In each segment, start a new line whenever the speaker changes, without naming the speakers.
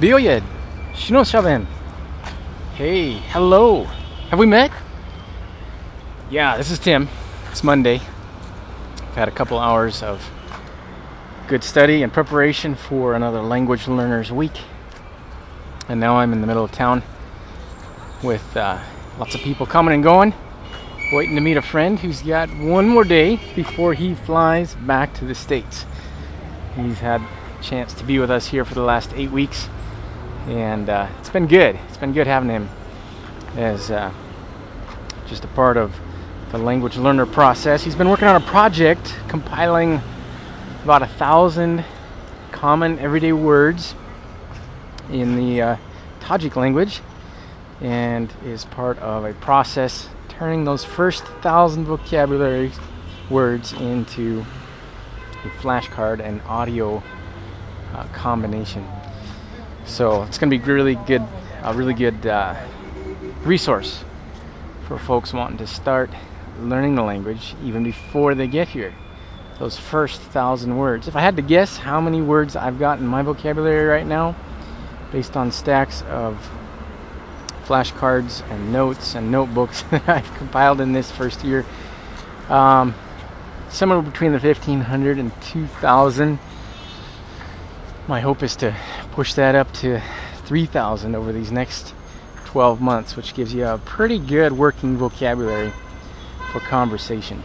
Bioyed, Shinoshaben. Hey, hello. Have we met? Yeah, this is Tim. It's Monday. I've had a couple hours of good study and preparation for another Language Learners Week. And now I'm in the middle of town with lots of people coming and going, waiting to meet a friend who's got one more day before he flies back to the States. He's had a chance to be with us here for the last 8 weeks, and it's been good. It's been good having him as just a part of the language learner process. He's been working on a project compiling about 1,000 common everyday words in the Tajik language, and is part of a process turning those first 1,000 vocabulary words into a flashcard and audio combination. So it's going to be a really good resource for folks wanting to start learning the language even before they get here. Those first 1,000 words. If I had to guess how many words I've got in my vocabulary right now, based on stacks of flashcards and notes and notebooks that I've compiled in this first year, somewhere between the 1,500 and 2,000. My hope is to push that up to 3,000 over these next 12 months, which gives you a pretty good working vocabulary for conversation.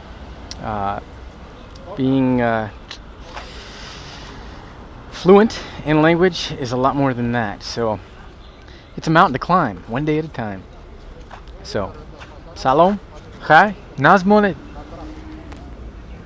Being fluent in language is a lot more than that, so it's a mountain to climb, one day at a time. So, Salom, Chai, Nazmonet.